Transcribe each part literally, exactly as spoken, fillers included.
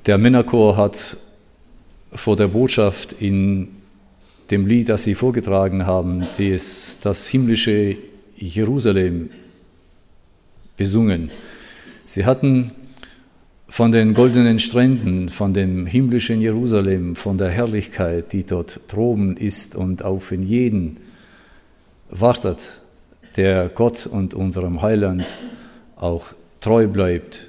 Der Männerchor hat vor der Botschaft in dem Lied, das sie vorgetragen haben, das, das himmlische Jerusalem besungen. Sie hatten von den goldenen Stränden, von dem himmlischen Jerusalem, von der Herrlichkeit, die dort droben ist und auf jeden wartet, der Gott und unserem Heiland auch treu bleibt,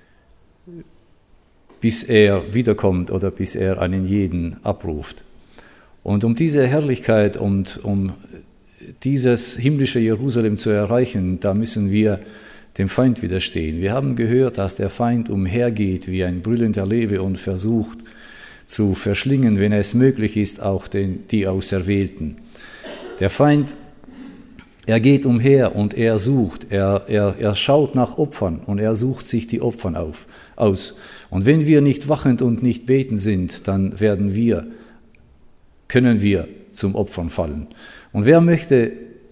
bis er wiederkommt oder bis er einen jeden abruft. Und um diese Herrlichkeit und um dieses himmlische Jerusalem zu erreichen, da müssen wir dem Feind widerstehen. Wir haben gehört, dass der Feind umhergeht wie ein brüllender Löwe und versucht zu verschlingen, wenn es möglich ist, auch den, die Auserwählten. Der Feind, er geht umher und er sucht, er, er, er schaut nach Opfern und er sucht sich die Opfer auf, aus. Und wenn wir nicht wachend und nicht betend sind, dann werden wir, können wir zum Opfern fallen. Und wer möchte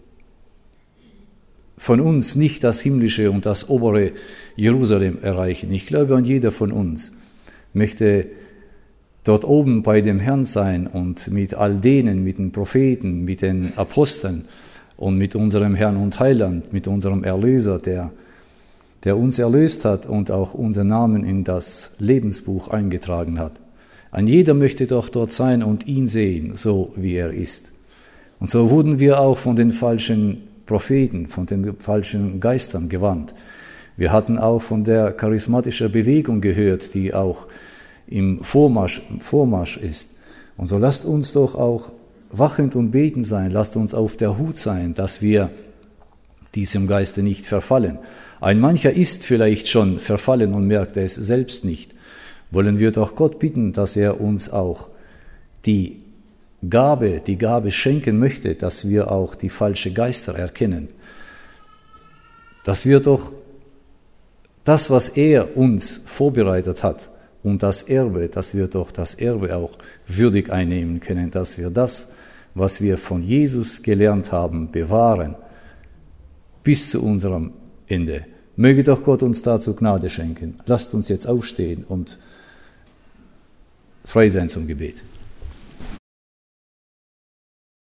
von uns nicht das himmlische und das obere Jerusalem erreichen? Ich glaube, an jeder von uns möchte dort oben bei dem Herrn sein und mit all denen, mit den Propheten, mit den Aposteln und mit unserem Herrn und Heiland, mit unserem Erlöser, der, der uns erlöst hat und auch unseren Namen in das Lebensbuch eingetragen hat. Ein jeder möchte doch dort sein und ihn sehen, so wie er ist. Und so wurden wir auch von den falschen Propheten, von den falschen Geistern gewarnt. Wir hatten auch von der charismatischen Bewegung gehört, die auch im Vormarsch, Vormarsch ist. Und so lasst uns doch auch wachend und betend sein, lasst uns auf der Hut sein, dass wir diesem Geiste nicht verfallen. Ein mancher ist vielleicht schon verfallen und merkt es selbst nicht. Wollen wir doch Gott bitten, dass er uns auch die Gabe, die Gabe schenken möchte, dass wir auch die falschen Geister erkennen. Dass wir doch das, was er uns vorbereitet hat und das Erbe, dass wir doch das Erbe auch würdig einnehmen können, dass wir das, was wir von Jesus gelernt haben, bewahren bis zu unserem Ende. Möge doch Gott uns dazu Gnade schenken. Lasst uns jetzt aufstehen und frei sein zum Gebet.